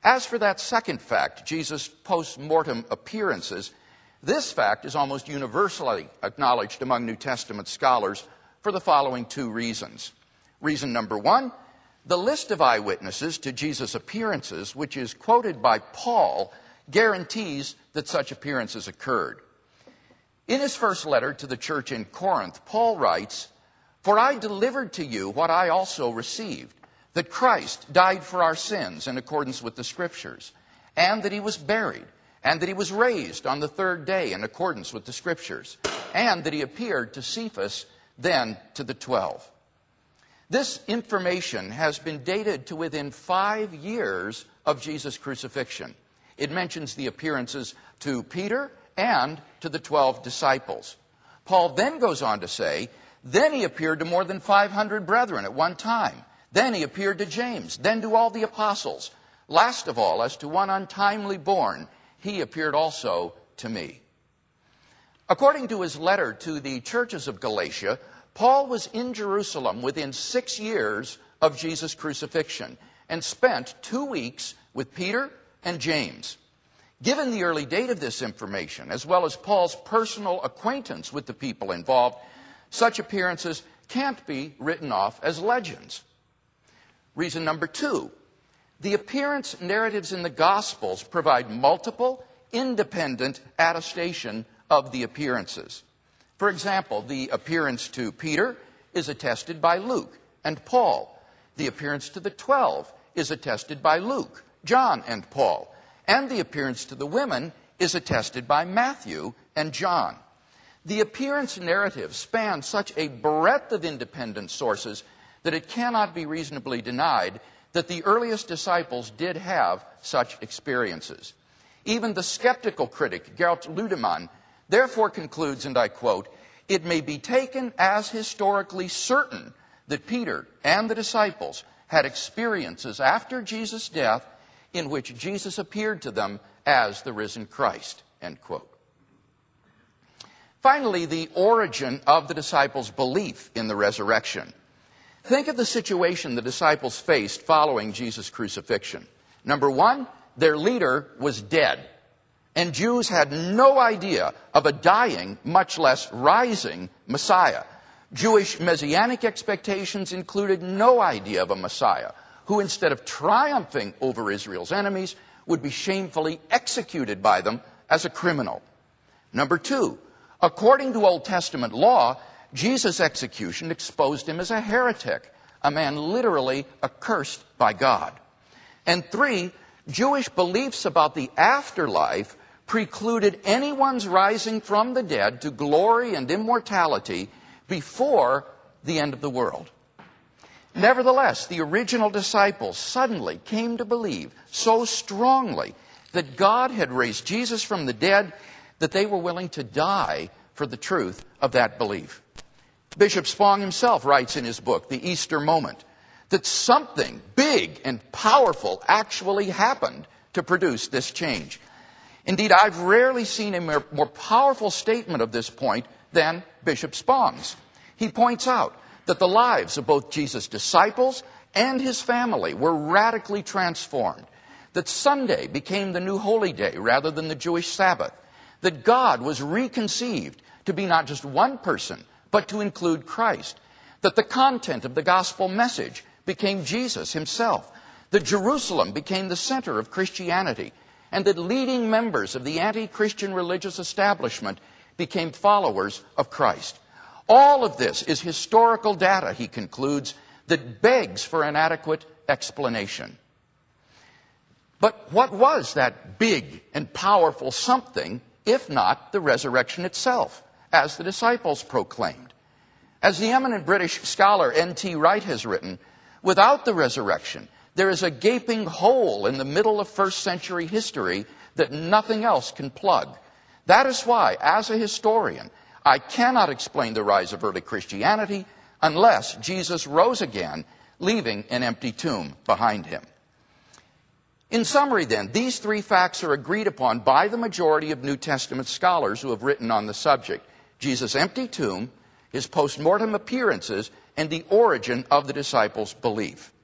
As for that second fact, Jesus' post-mortem appearances, this fact is almost universally acknowledged among New Testament scholars for the following two reasons. Reason number one, the list of eyewitnesses to Jesus' appearances, which is quoted by Paul, guarantees that such appearances occurred. In his first letter to the church in Corinth, Paul writes, "For I delivered to you what I also received, that Christ died for our sins in accordance with the Scriptures, and that he was buried, and that he was raised on the third day in accordance with the Scriptures, and that he appeared to Cephas, then to the 12. This information has been dated to within 5 years of Jesus' crucifixion. It mentions the appearances to Peter and to the 12 disciples. Paul then goes on to say, then he appeared to more than 500 brethren at one time. Then he appeared to James, then to all the apostles. Last of all, as to one untimely born, he appeared also to me." According to his letter to the churches of Galatia, Paul was in Jerusalem within 6 years of Jesus' crucifixion and spent 2 weeks with Peter and James. Given the early date of this information, as well as Paul's personal acquaintance with the people involved, such appearances can't be written off as legends. Reason number two, the appearance narratives in the Gospels provide multiple, independent attestation of the appearances. For example, the appearance to Peter is attested by Luke and Paul. The appearance to the 12 is attested by Luke, John, and Paul. And the appearance to the women is attested by Matthew and John. The appearance narratives span such a breadth of independent sources that it cannot be reasonably denied that the earliest disciples did have such experiences. Even the skeptical critic, Gert Ludemann, therefore concludes, and I quote, "It may be taken as historically certain that Peter and the disciples had experiences after Jesus' death in which Jesus appeared to them as the risen Christ," end quote. Finally, the origin of the disciples' belief in the resurrection. Think of the situation the disciples faced following Jesus' crucifixion. Number one, their leader was dead, and Jews had no idea of a dying, much less rising, Messiah. Jewish messianic expectations included no idea of a Messiah who, instead of triumphing over Israel's enemies, would be shamefully executed by them as a criminal. Number two, according to Old Testament law, Jesus' execution exposed him as a heretic, a man literally accursed by God. And three, Jewish beliefs about the afterlife precluded anyone's rising from the dead to glory and immortality before the end of the world. Nevertheless, the original disciples suddenly came to believe so strongly that God had raised Jesus from the dead that they were willing to die for the truth of that belief. Bishop Spong himself writes in his book, The Easter Moment, that something big and powerful actually happened to produce this change. Indeed, I've rarely seen a more powerful statement of this point than Bishop Spong's. He points out that the lives of both Jesus' disciples and his family were radically transformed, that Sunday became the new holy day rather than the Jewish Sabbath, that God was reconceived to be not just one person, but to include Christ, that the content of the gospel message became Jesus himself, that Jerusalem became the center of Christianity, and that leading members of the anti-Christian religious establishment became followers of Christ. All of this is historical data, he concludes, that begs for an adequate explanation. But what was that big and powerful something, if not the resurrection itself, as the disciples proclaimed? As the eminent British scholar N.T. Wright has written, without the resurrection, there is a gaping hole in the middle of first century history that nothing else can plug. That is why, as a historian, I cannot explain the rise of early Christianity unless Jesus rose again, leaving an empty tomb behind him. In summary, then, these three facts are agreed upon by the majority of New Testament scholars who have written on the subject: Jesus' empty tomb, his post-mortem appearances, and the origin of the disciples' belief.